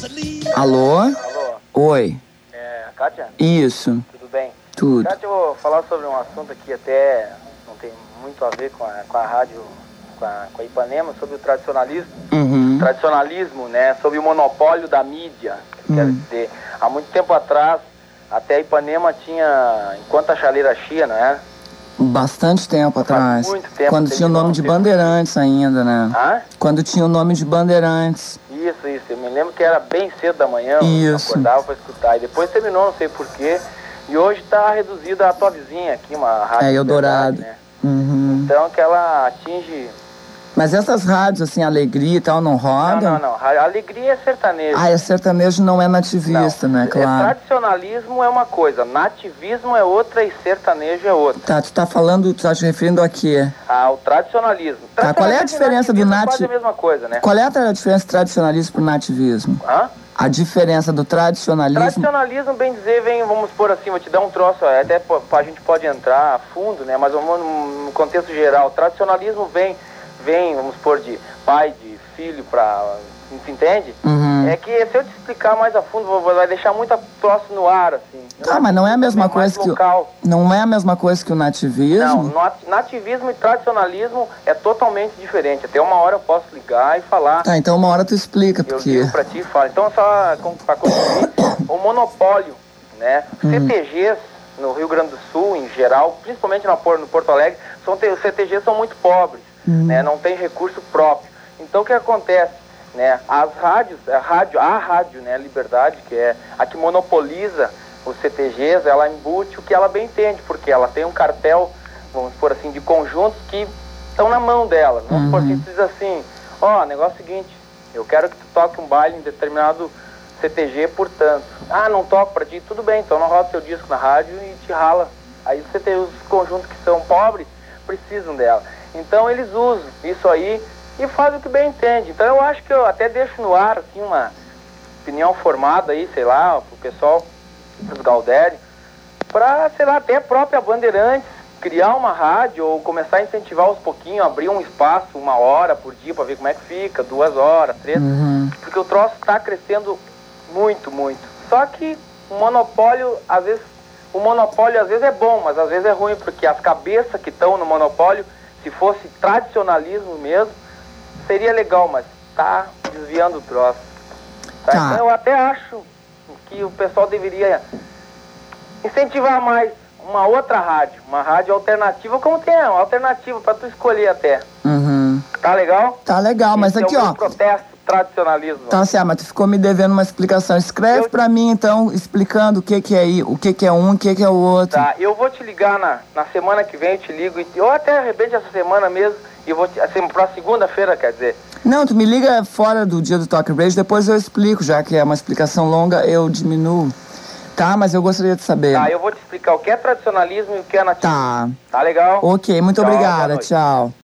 Alô? Alô, Oi. Kátia? Isso. Tudo bem? Tudo. Kátia, eu vou falar sobre um assunto aqui até não tem muito a ver com a rádio, com a Ipanema, sobre o tradicionalismo. Uhum. Tradicionalismo, né? Sobre o monopólio da mídia. Quer dizer, há muito tempo atrás, até a Ipanema tinha, enquanto a chaleira chia, não é? Bastante tempo atrás. Muito tempo. Quando tinha o nome de Bandeirantes ainda, né? Hã? Quando tinha o nome de Bandeirantes. Isso. Eu me lembro que era bem cedo da manhã, eu acordava para escutar. E depois terminou, não sei porquê. E hoje está reduzida a tua vizinha aqui, uma rádio. É, Eldorado. Né? Uhum. Então que ela atinge... Mas essas rádios, assim, Alegria e tal, não rodam? Não. A Alegria é sertanejo. Ah, é sertanejo, não é nativista, não. né? Claro. Tradicionalismo é uma coisa, nativismo é outra e sertanejo é outra. Tá, tu tá te referindo a quê? Ao tradicionalismo. Tá, qual é a diferença do nativismo? É a mesma coisa, né? Qual é a diferença do tradicionalismo pro nativismo? Hã? A diferença do tradicionalismo... Tradicionalismo, bem dizer, vamos pôr assim, vou te dar um troço, até a gente pode entrar a fundo, né? Mas no contexto geral, tradicionalismo vem, vamos pôr, de pai, de filho, tu entende? Uhum. É que se eu te explicar mais a fundo, vai deixar muito troço no ar, assim. Tá, mas não é a mesma coisa que não é a mesma coisa que o nativismo? Não, nativismo e tradicionalismo é totalmente diferente. Até uma hora eu posso ligar e falar. Tá, então uma hora tu explica, porque... Eu digo pra ti e falo. Então, só pra concluir, o monopólio, né? CTGs no Rio Grande do Sul, em geral, principalmente no Porto Alegre, os CTGs são muito pobres, né? Não tem recurso próprio. Então, o que acontece? Né? As rádios, a rádio, né, Liberdade, que é a que monopoliza os CTGs, ela embute o que ela bem entende, porque ela tem um cartel, vamos por assim, de conjuntos que estão na mão dela. Vamos por assim, diz assim, negócio é o seguinte, eu quero que tu toque um baile em determinado CTG, portanto. Não toco pra ti, tudo bem, então não roda teu disco na rádio e te rala. Aí os conjuntos que são pobres precisam dela. Então eles usam isso aí e faz o que bem entende. Então eu acho que eu até deixo no ar, assim, uma opinião formada aí, sei lá, pro pessoal dos Galdério, pra, sei lá, até a própria Bandeirantes criar uma rádio ou começar a incentivar aos pouquinhos, abrir um espaço, 1 hora por dia pra ver como é que fica, 2 horas, 3, porque o troço tá crescendo muito. Só que o monopólio às vezes é bom, mas às vezes é ruim, porque as cabeças que estão no monopólio, se fosse tradicionalismo mesmo, seria legal, mas tá desviando o troço. Tá? Então eu até acho que o pessoal deveria incentivar mais uma outra rádio, uma rádio alternativa, como tem uma alternativa pra tu escolher até. Tá legal? Tá legal, mas aqui, ó... protesto tradicionalismo. Tá certo, mas tu ficou me devendo uma explicação. Escreve pra mim, então, explicando o que é o que é um, o que é o outro. Tá, eu vou te ligar na semana que vem, eu te ligo, ou até de repente essa semana mesmo, e eu vou assim, pra segunda-feira, quer dizer. Não, tu me liga fora do dia do Talk Radio, depois eu explico, já que é uma explicação longa, eu diminuo. Tá, mas eu gostaria de saber. Tá, eu vou te explicar o que é tradicionalismo e o que é nativismo. Tá. Tá legal? Ok, muito obrigada, tchau.